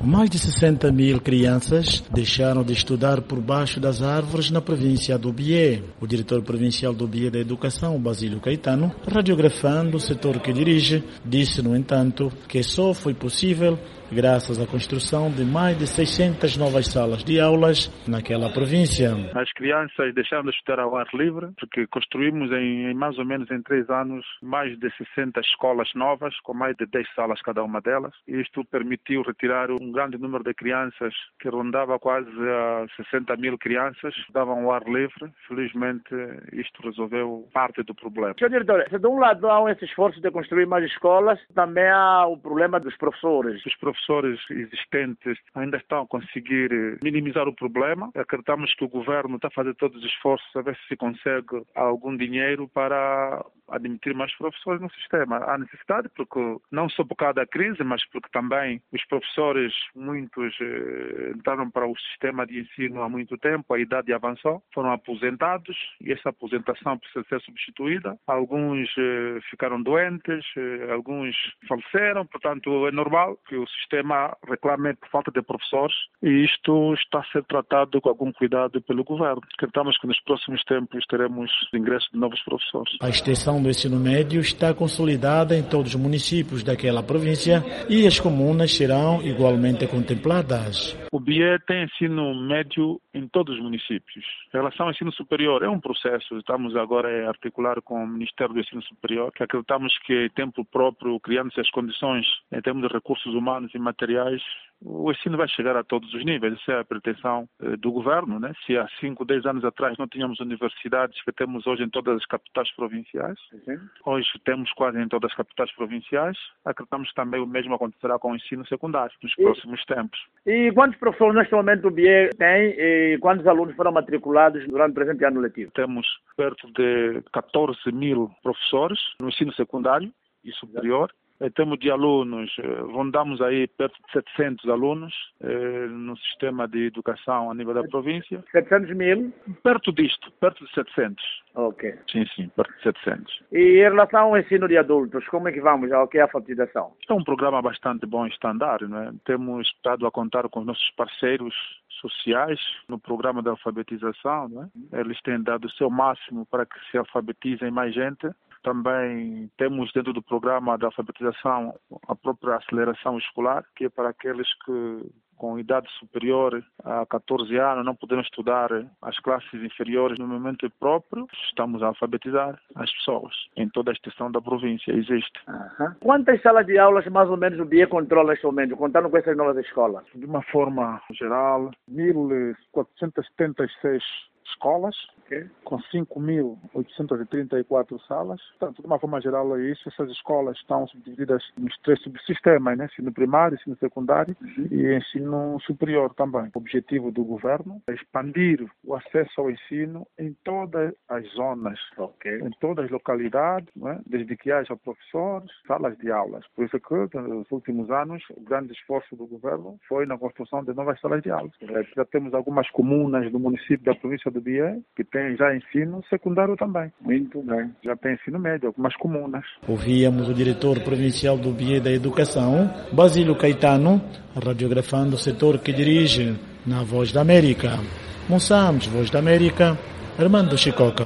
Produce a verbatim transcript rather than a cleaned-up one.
Mais de sessenta mil crianças deixaram de estudar por baixo das árvores na província do Bié. O diretor provincial do Bié da Educação, Basílio Caetano, radiografando o setor que dirige, disse, no entanto, que só foi possível graças à construção de mais de seiscentas novas salas de aulas naquela província. As crianças deixaram de estudar ao ar livre, porque construímos em, em mais ou menos em três anos mais de sessenta escolas novas, com mais de dez salas cada uma delas. E isto permitiu retirar um grande número de crianças, que rondava quase a sessenta mil crianças, davam ao ar livre. Felizmente, isto resolveu parte do problema. Senhor diretor, se de um lado há esse esforço de construir mais escolas, também há o problema dos professores. Os professores professores existentes ainda estão a conseguir minimizar o problema. Acreditamos que o governo está a fazer todos os esforços a ver se consegue algum dinheiro para admitir mais professores no sistema. Há necessidade, porque não só por causa da crise, mas porque também os professores, muitos eh, entraram para o sistema de ensino há muito tempo, a idade avançou, foram aposentados e essa aposentação precisa ser substituída. Alguns eh, ficaram doentes, eh, alguns faleceram, portanto é normal que o sistema reclame por falta de professores e isto está a ser tratado com algum cuidado pelo governo. Acreditamos que nos próximos tempos teremos ingresso de novos professores. A extensão do ensino médio está consolidada em todos os municípios daquela província e as comunas serão igualmente contempladas. O Bié tem ensino médio em todos os municípios. Em relação ao ensino superior, é um processo. Estamos agora a articular com o Ministério do Ensino Superior, que acreditamos que, em tempo próprio, criando-se as condições em termos de recursos humanos e materiais, o ensino vai chegar a todos os níveis. Essa é a pretensão eh, do governo, né? Se há cinco, dez anos atrás não tínhamos universidades que temos hoje em todas as capitais provinciais, uhum. Hoje temos quase em todas as capitais provinciais, acreditamos que também o mesmo acontecerá com o ensino secundário nos e, próximos tempos. E quantos professores neste momento o Bié tem e quantos alunos foram matriculados durante o presente ano letivo? Temos perto de catorze mil professores no ensino secundário e superior. Em termos de alunos, rondamos aí perto de setecentos alunos eh, no sistema de educação a nível da província. setecentos mil? Perto disto, perto de setecentos. Ok. Sim, sim, perto de setecentos. E em relação ao ensino de adultos, como é que vamos ao que é a alfabetização? É um programa bastante bom e estándar, não é? Temos estado a contar com os nossos parceiros sociais no programa de alfabetização, não é? Eles têm dado o seu máximo para que se alfabetizem mais gente. Também temos dentro do programa de alfabetização a própria aceleração escolar, que é para aqueles que com idade superior a catorze anos não poderão estudar as classes inferiores no momento próprio. Estamos a alfabetizar as pessoas em toda a extensão da província. Existe. Uhum. Quantas salas de aulas mais ou menos o Bié controla neste momento, contando com essas novas escolas? De uma forma geral, mil quatrocentas e setenta e seis escolas, okay, com cinco mil oitocentas e trinta e quatro salas. Portanto, de uma forma geral é isso. Essas escolas estão subdivididas nos três subsistemas, né? Ensino primário, ensino secundário uhum. e ensino superior também. O objetivo do governo é expandir o acesso ao ensino em todas as zonas, okay, em todas as localidades, né? Desde que haja professores, salas de aulas. Por isso que, nos últimos anos, o grande esforço do governo foi na construção de novas salas de aulas. Já temos algumas comunas do município da província do Bié, que tem já ensino secundário também. Muito bem. Já tem ensino médio, algumas comunas. Ouvíamos o diretor provincial do Bié da Educação, Basílio Caetano, radiografando o setor que dirige na Voz da América. Moçambique, Voz da América, Armando Chicoca.